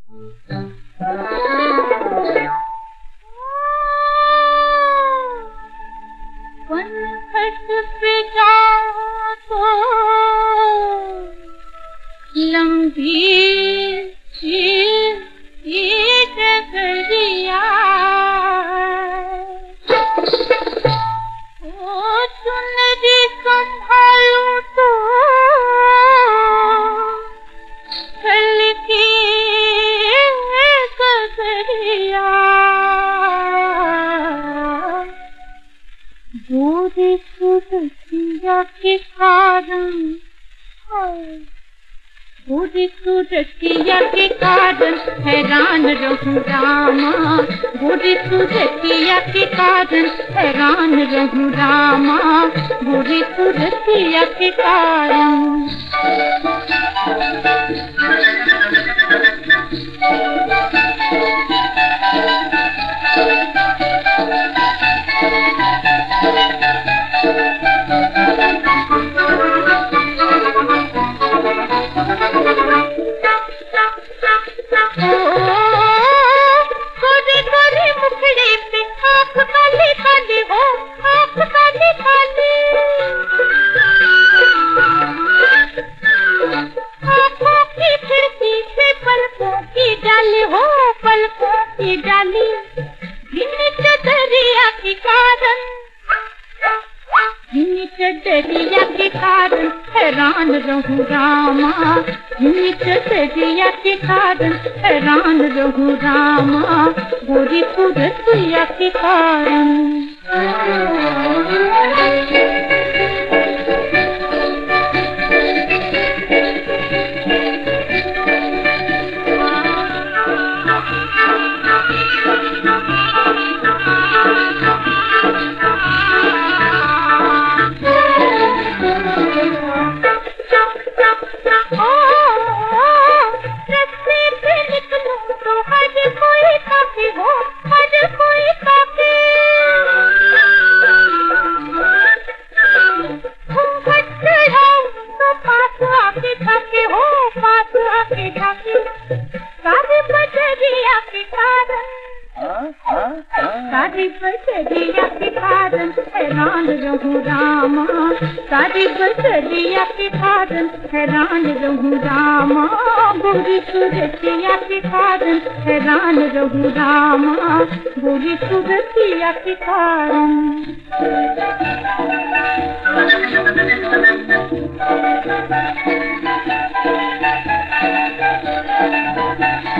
पनघट पे जाओ तो लंबी डगरिया, ओ चुनरी संभालूं तो छलकी गगरिया। गोरी सूरतिया के कारण, गोरी सूरतिया के कारण हैरान रहूं रामा, गोरी सूरतिया के कारण हैरान रहूं रामा, गोरी सूरतिया के कारण। दरिया के कारण हैरान रहूं रामा, दरिया के कारण हैरान रहूं रामा, गोरी सूरतिया के कारण। सारी बदरिया के कारण हैरान रहूं रामा, सारी बदरिया के कारण हैरान रहूं रामा, गोरी सूरतिया के कारण हैरान रहूं रामा, गोरी सूरतिया के कारण।